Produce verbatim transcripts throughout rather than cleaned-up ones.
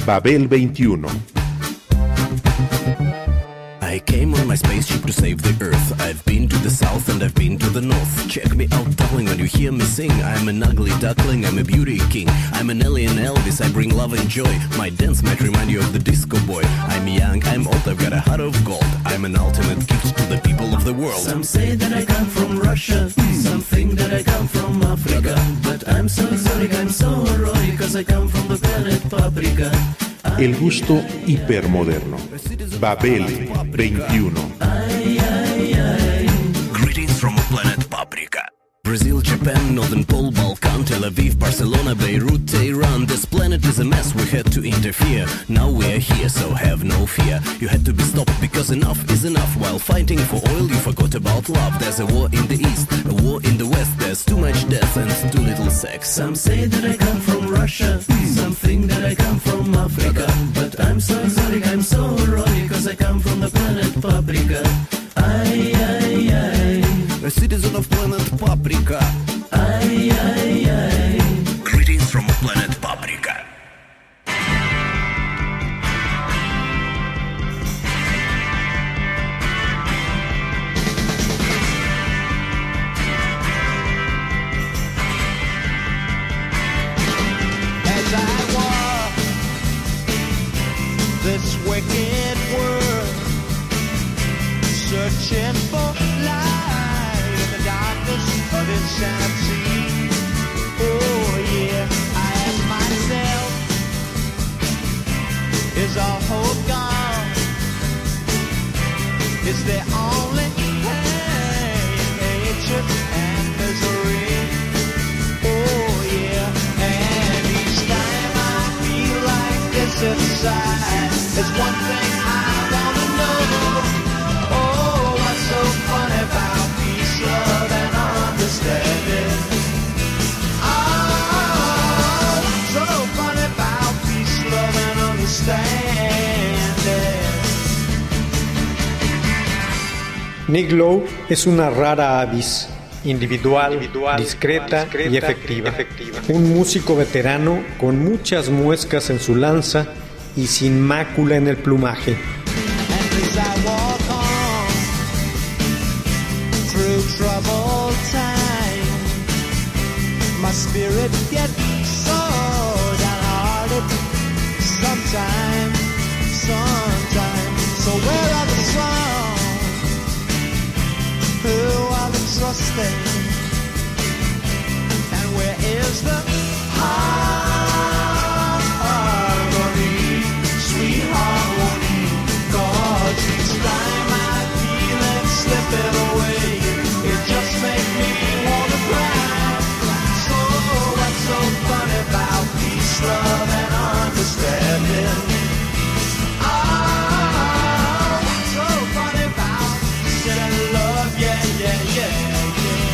Babel veintiuno. I came on my spaceship to save the Earth. I've been to the south and I've been to the north. Check me out, darling, when you hear me sing. I'm an ugly duckling, I'm a beauty king. I'm an alien Elvis, I bring love and joy. My dance might remind you of the disco boy. I'm young, I'm old, I've got a heart of gold. I'm an ultimate gift to the people of the world. Some say that I come from Russia, some think that I come from Africa. But I'm so exotic, I'm so erotic, cause I come from the planet Paprika. El gusto hipermoderno. Babel veintiuno. Ay, ay, ay. Greetings from planet Paprika. Brazil, Japan, Northern Pole, Balkan, Tel Aviv, Barcelona, Beirut, Tehran. This planet is a mess, we had to interfere. Now we are here, so have no fear. You had to be stopped because enough is enough. While fighting for oil, you forgot about love. There's a war in the east, a war in the west. There's too much death and too little sex. Some say that I come from Russia, some think that I come from Africa. But I'm so exotic, I'm so erotic, cause I come from the planet Paprika. Ay, ay, ay. A citizen of planet Paprika. Ay, ay, ay. Greetings from planet Paprika. As I walk this wicked world, searching for light in the darkness of insanity. Oh yeah, I ask myself, is our hope gone? Is there only pain, hatred, and misery? Oh yeah, and each time I feel like this inside, there's one thing I wanna know. Oh, what's so funny about peace, love, and understanding? Oh, what's so funny about peace, love, and understanding? Nick Lowe es una rara avis, individual, individual discreta, discreta y, efectiva. y efectiva. Un músico veterano con muchas muescas en su lanza y sin mácula en el plumaje. Troubled time, my spirit gets so downhearted. Sometimes, sometimes. So where are the songs? Who are the trusting? And where is the harmony, sweet harmony? 'Cause each time I feel it slipping away, just make me wanna cry. So what's so funny about peace, love, and understanding? Oh, what's so funny about peace and love? Yeah, yeah, yeah, yeah.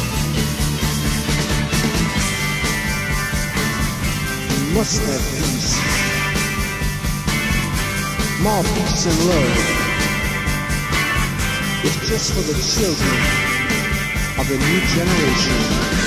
We must have peace. More peace and love. It's just for the children of the new generation.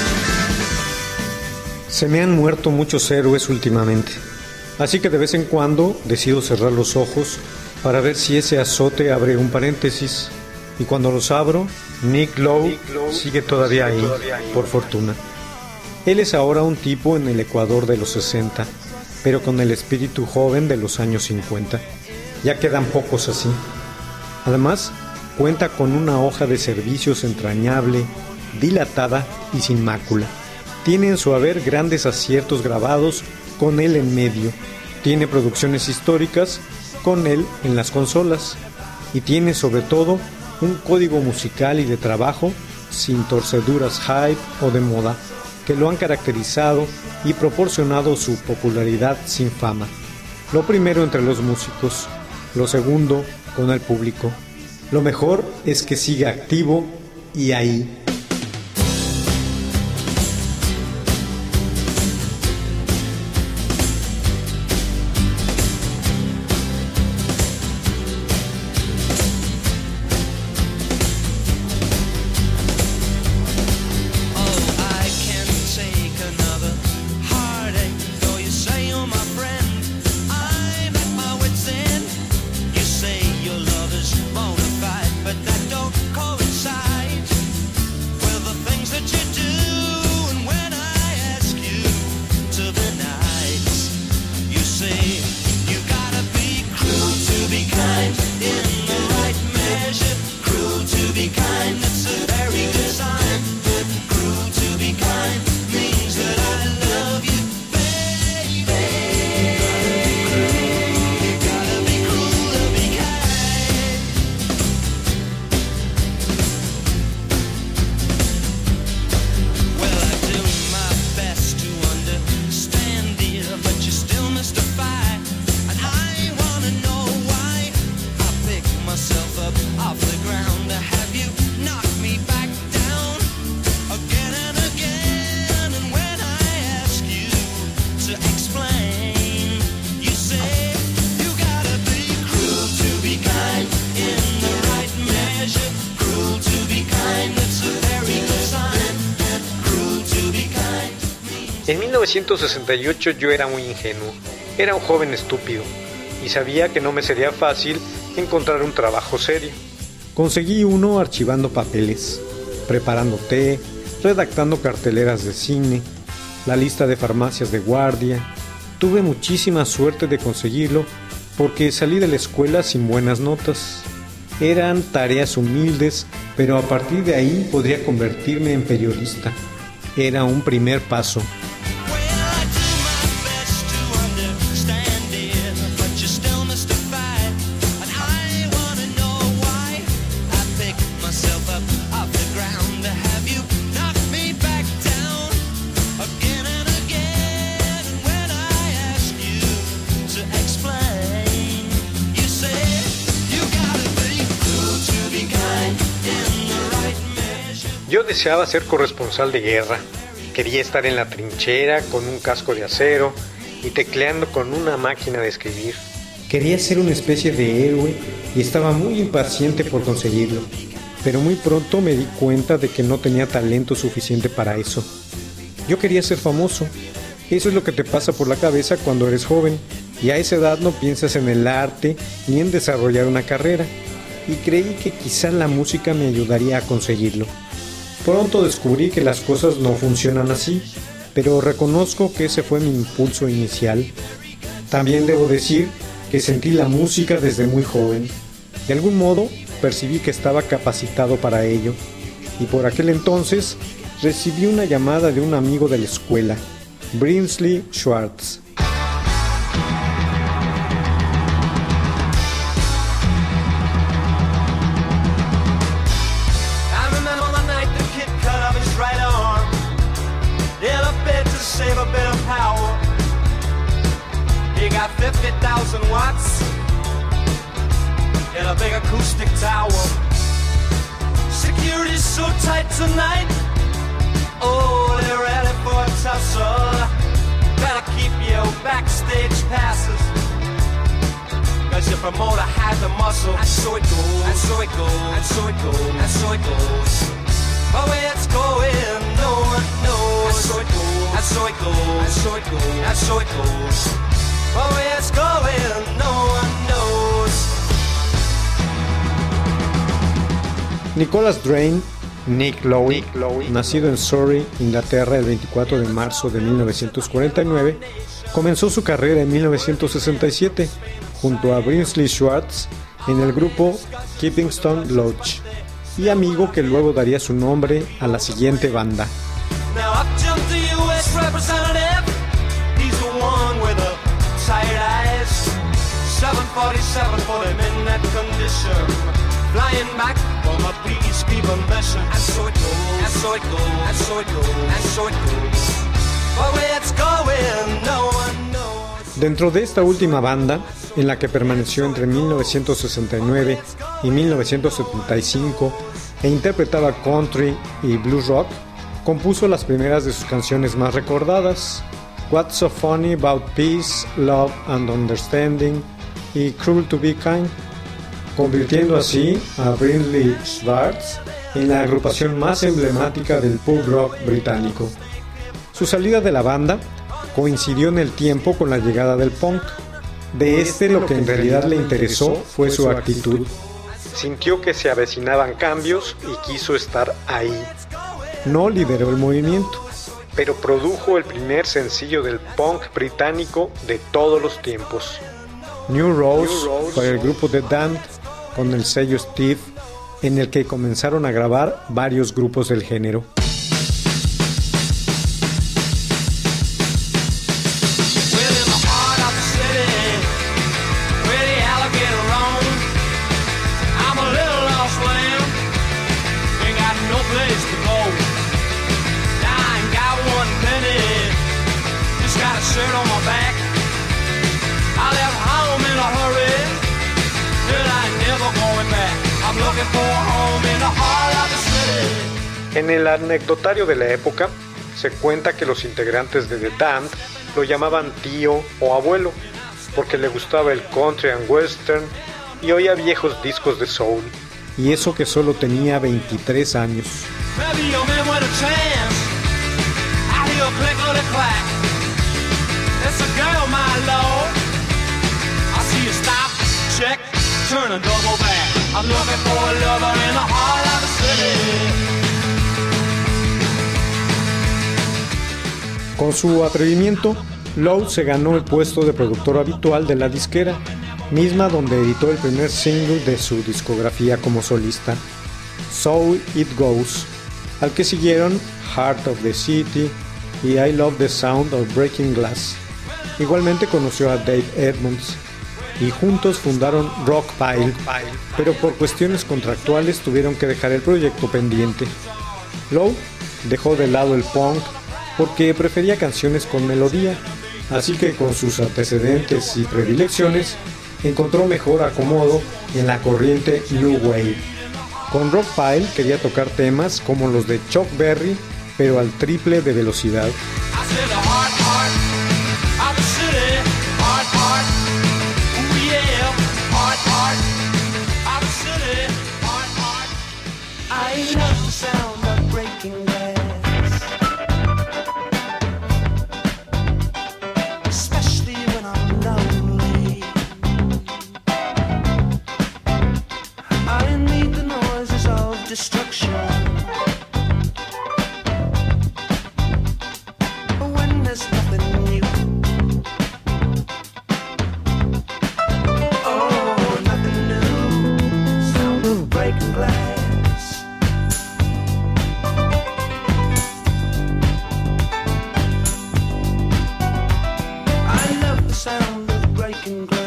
Se me han muerto muchos héroes últimamente, así que de vez en cuando decido cerrar los ojos para ver si ese azote abre un paréntesis, y cuando los abro, Nick Lowe, Nick Lowe sigue todavía sigue ahí, todavía ahí, por fortuna. Él es ahora un tipo en el Ecuador de los sesenta, pero con el espíritu joven de los años cincuenta. Ya quedan pocos así. Además, cuenta con una hoja de servicios entrañable, dilatada y sin mácula. Tiene en su haber grandes aciertos grabados con él en medio. Tiene producciones históricas con él en las consolas. Y tiene sobre todo un código musical y de trabajo sin torceduras hype o de moda, que lo han caracterizado y proporcionado su popularidad sin fama. Lo primero entre los músicos, lo segundo con el público. Lo mejor es que siga activo y ahí. I En mil novecientos sesenta y ocho yo era muy ingenuo, era un joven estúpido y sabía que no me sería fácil encontrar un trabajo serio. Conseguí uno archivando papeles, preparando té, redactando carteleras de cine, la lista de farmacias de guardia. Tuve muchísima suerte de conseguirlo porque salí de la escuela sin buenas notas. Eran tareas humildes, pero a partir de ahí podría convertirme en periodista. Era un primer paso. Yo deseaba ser corresponsal de guerra. Quería estar en la trinchera con un casco de acero y tecleando con una máquina de escribir. Quería ser una especie de héroe y estaba muy impaciente por conseguirlo. Pero muy pronto me di cuenta de que no tenía talento suficiente para eso. Yo quería ser famoso. Eso es lo que te pasa por la cabeza cuando eres joven y a esa edad no piensas en el arte ni en desarrollar una carrera. Y creí que quizá la música me ayudaría a conseguirlo. Pronto descubrí que las cosas no funcionan así, pero reconozco que ese fue mi impulso inicial. También debo decir que sentí la música desde muy joven. De algún modo percibí que estaba capacitado para ello, y por aquel entonces recibí una llamada de un amigo de la escuela, Brinsley Schwartz. Save a bit of power. He got fifty thousand watts in a big acoustic tower. Security's so tight tonight. Oh, they're ready for a tussle. Gotta keep your backstage passes, cause your promoter had the muscle. And so it goes, and so it goes, and so it goes, and so it goes. But where it's going, no one knows. And so it goes, and so it goes, and so it goes, and so it goes. But where it's going, no one knows. Nicholas Drain, Nick Lowe, Nick Lowe, nacido en Surrey, Inglaterra, el veinticuatro de marzo de mil novecientos cuarenta y nueve, comenzó su carrera en mil novecientos sesenta y siete junto a Brinsley Schwartz en el grupo Kippingstone Lodge, y amigo que luego daría su nombre a la siguiente banda. Now up jumped the U S representative. He's the one with the tight eyes. seven forty-seven put him in that condition. Flying back from a peacekeeping mission. And so it goes, and so it goes, and so it goes, and so it goes. But where it's going, no one knows. Dentro de esta última banda, en la que permaneció entre mil novecientos sesenta y nueve y mil novecientos setenta y cinco e interpretaba country y blues rock, compuso las primeras de sus canciones más recordadas, What's So Funny About Peace, Love and Understanding y Cruel to Be Kind, convirtiendo así a Brinsley Schwartz en la agrupación más emblemática del punk rock británico. Su salida de la banda coincidió en el tiempo con la llegada del punk. De este lo que en realidad le interesó fue su actitud. Sintió que se avecinaban cambios y quiso estar ahí. No lideró el movimiento, pero produjo el primer sencillo del punk británico de todos los tiempos. New Rose, New Rose para el grupo The Damned, con el sello Steve, en el que comenzaron a grabar varios grupos del género. En el anecdotario de la época se cuenta que los integrantes de The Damned lo llamaban tío o abuelo porque le gustaba el country and western y oía viejos discos de soul, y eso que solo tenía veintitrés años. clack. It's a girl, my lord. I see you stop, check, turn and double back. I'm looking for a lover in the heart of the city. Con su atrevimiento, Lowe se ganó el puesto de productor habitual de la disquera, misma donde editó el primer single de su discografía como solista, So It Goes, al que siguieron Heart of the City y I Love the Sound of Breaking Glass. Igualmente conoció a Dave Edmunds y juntos fundaron Rockpile, pero por cuestiones contractuales tuvieron que dejar el proyecto pendiente. Lowe dejó de lado el punk porque prefería canciones con melodía, así que con sus antecedentes y predilecciones encontró mejor acomodo en la corriente New Wave. Con Rockpile quería tocar temas como los de Chuck Berry, pero al triple de velocidad. Destruction. When there's nothing new. Oh, nothing new. Sound of breaking glass. I love the sound of breaking glass.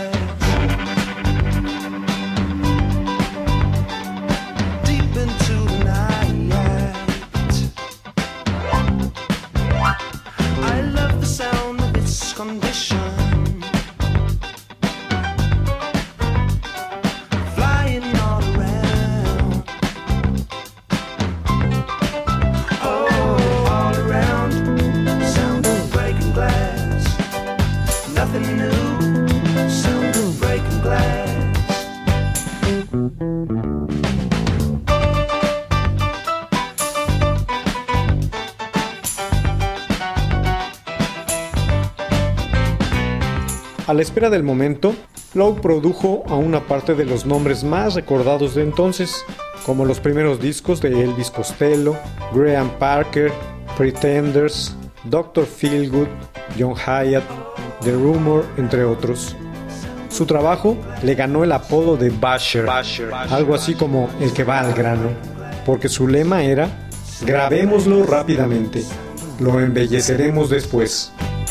A la espera del momento, Lowe produjo a una parte de los nombres más recordados de entonces, como los primeros discos de Elvis Costello, Graham Parker, Pretenders, doctor Feelgood, John Hyatt, The Rumor, entre otros. Su trabajo le ganó el apodo de Basher, Basher, algo así como el que va al grano, porque su lema era: grabémoslo rápidamente, lo embelleceremos después.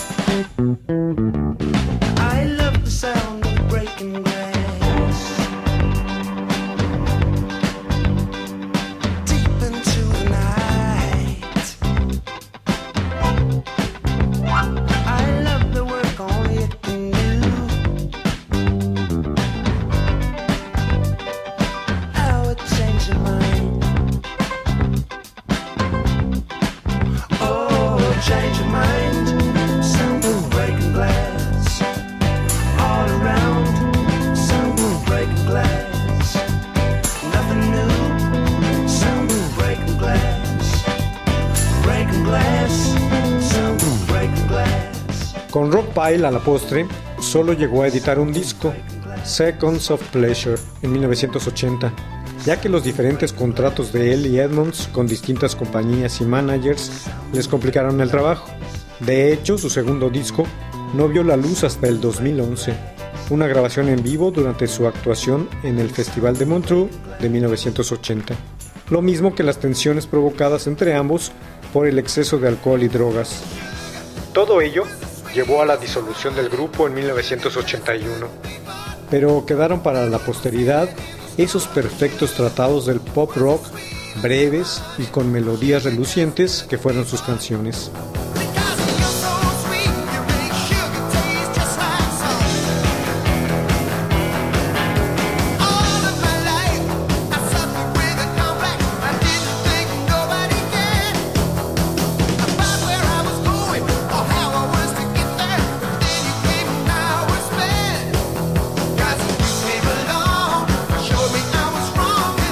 Con Rockpile a la postre, solo llegó a editar un disco, Seconds of Pleasure, en mil novecientos ochenta, ya que los diferentes contratos de él y Edmunds con distintas compañías y managers les complicaron el trabajo. De hecho, su segundo disco no vio la luz hasta el dos mil once, una grabación en vivo durante su actuación en el Festival de Montreux de mil novecientos ochenta, lo mismo que las tensiones provocadas entre ambos por el exceso de alcohol y drogas. Todo ello llevó a la disolución del grupo en mil novecientos ochenta y uno, pero quedaron para la posteridad esos perfectos tratados del pop rock, breves y con melodías relucientes que fueron sus canciones.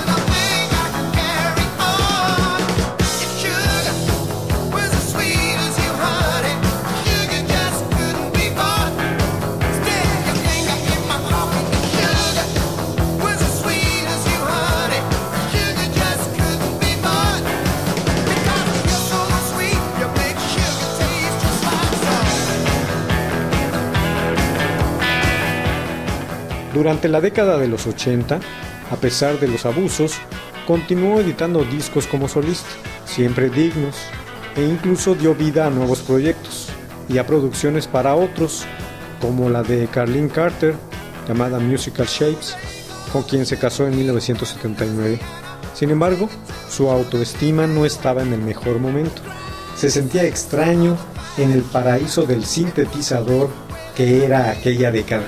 Sweet Durante la década de los ochenta, a pesar de los abusos, continuó editando discos como solista, siempre dignos, e incluso dio vida a nuevos proyectos y a producciones para otros, como la de Carlene Carter, llamada Musical Shapes, con quien se casó en mil novecientos setenta y nueve. Sin embargo, su autoestima no estaba en el mejor momento. Se sentía extraño en el paraíso del sintetizador que era aquella década.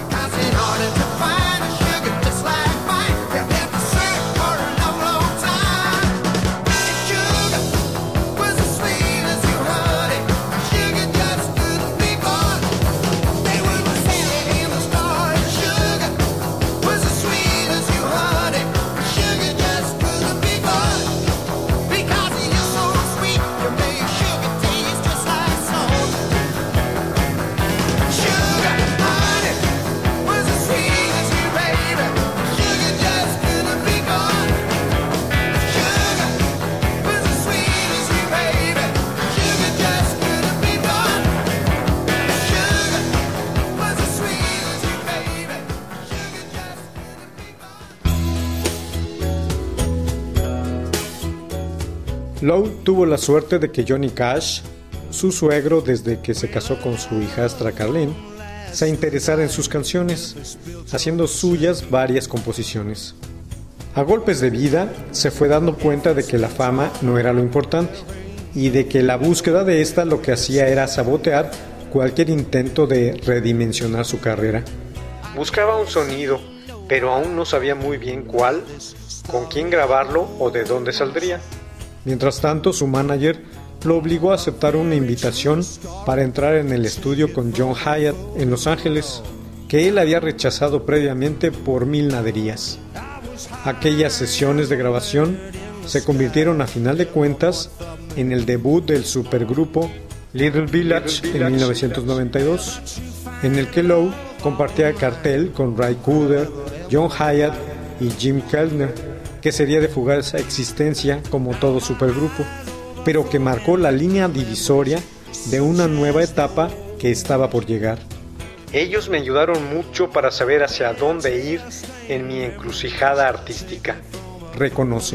Lowe tuvo la suerte de que Johnny Cash, su suegro desde que se casó con su hijastra Carlene, se interesara en sus canciones, haciendo suyas varias composiciones. A golpes de vida, se fue dando cuenta de que la fama no era lo importante, y de que la búsqueda de esta lo que hacía era sabotear cualquier intento de redimensionar su carrera. Buscaba un sonido, pero aún no sabía muy bien cuál, con quién grabarlo o de dónde saldría. Mientras tanto, su manager lo obligó a aceptar una invitación para entrar en el estudio con John Hiatt en Los Ángeles, que él había rechazado previamente por mil naderías. Aquellas sesiones de grabación se convirtieron a final de cuentas en el debut del supergrupo Little Village en mil novecientos noventa y dos, en el que Lowe compartía cartel con Ray Cooder, John Hiatt y Jim Keltner, que sería de fugaz existencia como todo supergrupo, pero que marcó la línea divisoria de una nueva etapa que estaba por llegar. Ellos me ayudaron mucho para saber hacia dónde ir en mi encrucijada artística, reconoce.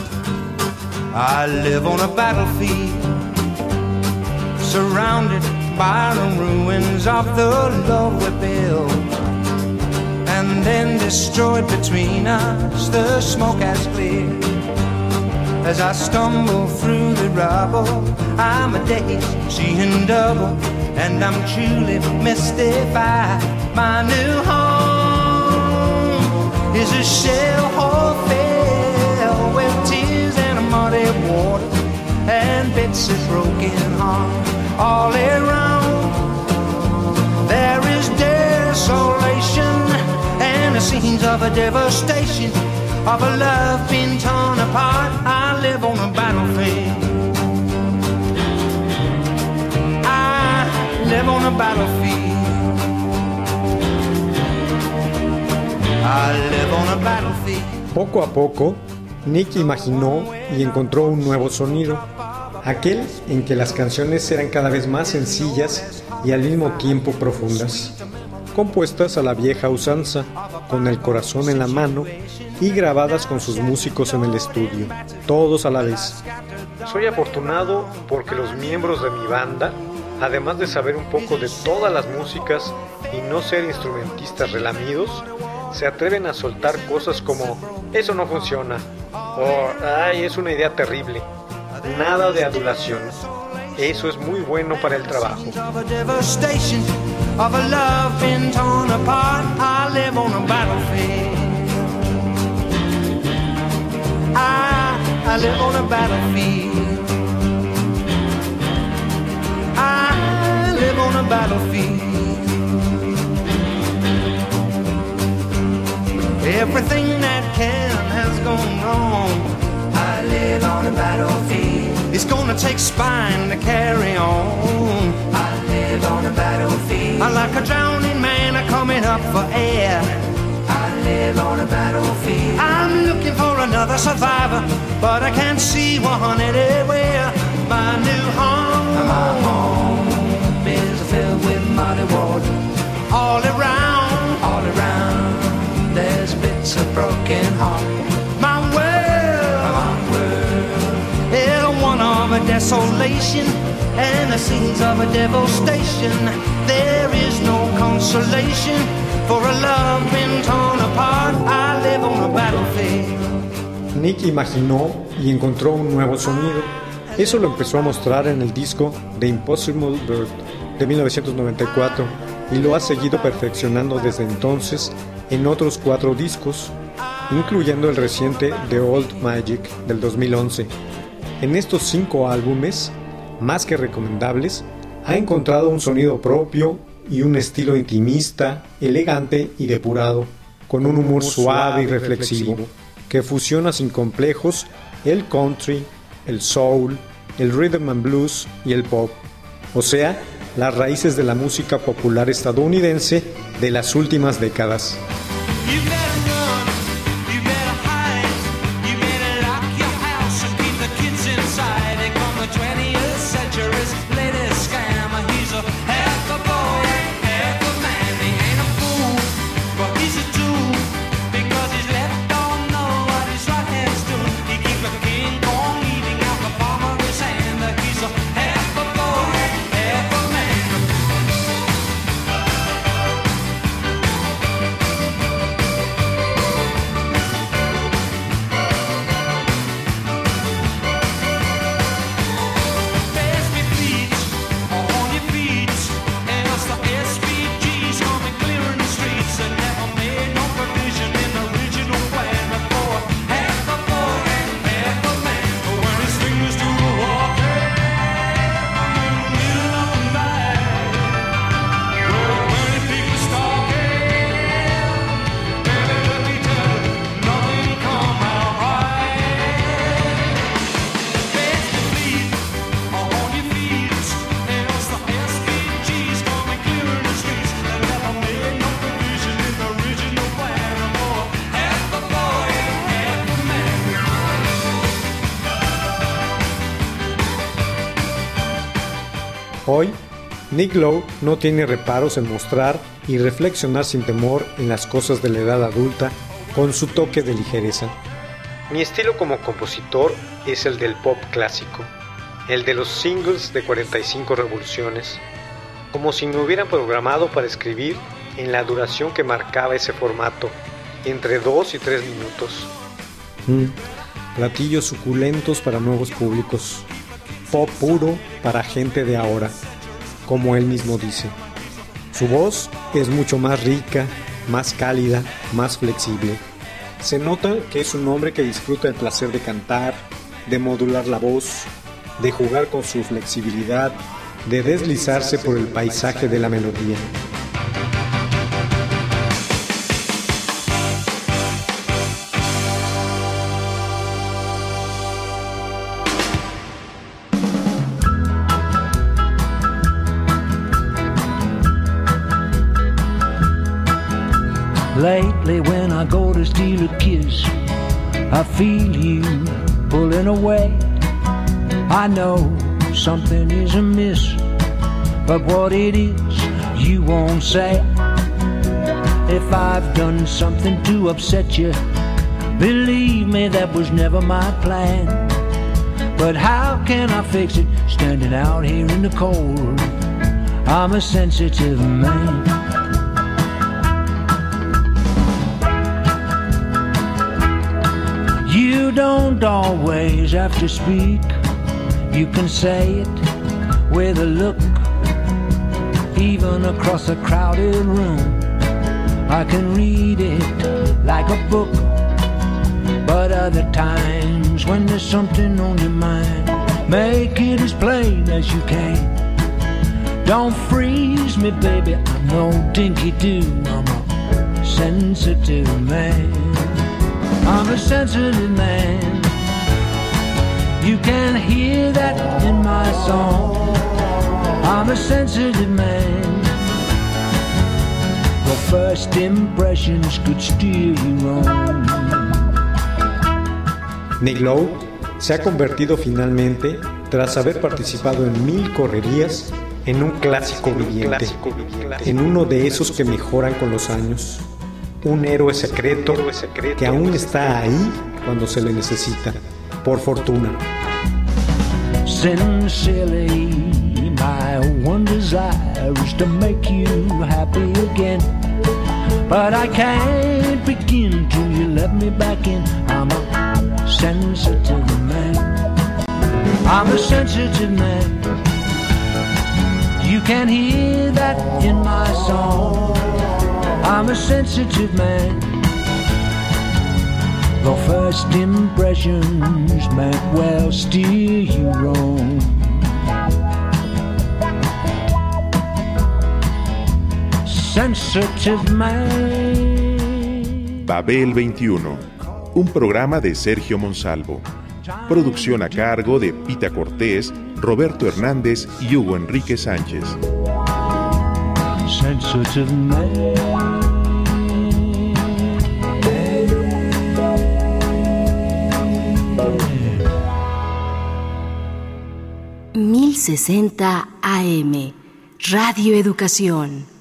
I live on a battlefield, surrounded by the ruins of the love we built, and then destroyed between us. The smoke has cleared. As I stumble through the rubble, I'm a dazed, seeing double, and I'm truly mystified. My new home is a shell-hole filled with tears and a muddy water and bits of broken heart. All around there is desolation and the scenes of a devastation, of a love being torn apart. I live on a battlefield. I live on a battlefield. I live on a battlefield. Poco a poco, Nick imaginó y encontró un nuevo sonido, aquel en que las canciones eran cada vez más sencillas y al mismo tiempo profundas, compuestas a la vieja usanza, con el corazón en la mano y grabadas con sus músicos en el estudio, todos a la vez. Soy afortunado porque los miembros de mi banda, además de saber un poco de todas las músicas y no ser instrumentistas relamidos, se atreven a soltar cosas como "eso no funciona" o "ay, es una idea terrible". Nada de adulación. Eso es muy bueno para el trabajo. Of a love been torn apart, I live on a battlefield. I, I live on a battlefield. I live on a battlefield. Everything that can has gone wrong. I live on a battlefield. It's gonna take spine to carry on. I live on a battlefield. I like a drowning man a coming up for air. I live on a battlefield. I'm looking for another survivor, but I can't see one anywhere. My new home, my home is filled with muddy water. All around, all around, there's bits of broken heart. My world, my world is one of a desolation and the scenes of a devastation. There is no consolation for a love been torn apart. I live on a battlefield. Nick imaginó y encontró un nuevo sonido. Eso lo empezó a mostrar en el disco The Impossible Bird de mil novecientos noventa y cuatro y lo ha seguido perfeccionando desde entonces en otros cuatro discos, incluyendo el reciente The Old Magic del dos mil once. En estos cinco álbumes, más que recomendables, ha encontrado un sonido propio y un estilo intimista, elegante y depurado, con un humor suave y reflexivo, que fusiona sin complejos el country, el soul, el rhythm and blues y el pop, o sea, las raíces de la música popular estadounidense de las últimas décadas. Hoy, Nick Lowe no tiene reparos en mostrar y reflexionar sin temor en las cosas de la edad adulta con su toque de ligereza. Mi estilo como compositor es el del pop clásico, el de los singles de cuarenta y cinco revoluciones, como si me hubieran programado para escribir en la duración que marcaba ese formato, entre dos y tres minutos. Mm, platillos suculentos para nuevos públicos, pop puro para gente de ahora, como él mismo dice. Su voz es mucho más rica, más cálida, más flexible. Se nota que es un hombre que disfruta el placer de cantar, de modular la voz, de jugar con su flexibilidad, de deslizarse por el paisaje de la melodía. Lately when I go to steal a kiss, I feel you pulling away. I know something is amiss, but what it is you won't say. If I've done something to upset you, believe me, that was never my plan. But how can I fix it standing out here in the cold? I'm a sensitive man. You don't always have to speak. You can say it with a look, even across a crowded room. I can read it like a book, but other times when there's something on your mind, make it as plain as you can. Don't freeze me, baby, I'm no dinky-doo. I'm a sensitive man. I'm a sensitive man. You can hear that in my song. I'm a sensitive man. The first impressions could steer you wrong. Nick Lowe se ha convertido finalmente, tras haber participado en mil correrías, en un clásico viviente, en uno de esos que mejoran con los años. Un héroe secreto que aún está ahí cuando se le necesita, por fortuna. Sincerely, my one desire is to make you happy again. But I can't begin till you let me back in. I'm a sensitive man. I'm a sensitive man. You can hear that in my song. I'm a sensitive man. The first impressions might well steer you wrong. Sensitive man. Babel veintiuno, un programa de Sergio Monsalvo. Producción a cargo de Pita Cortés, Roberto Hernández y Hugo Enrique Sánchez. Sensitive man. mil sesenta A M, Radio Educación.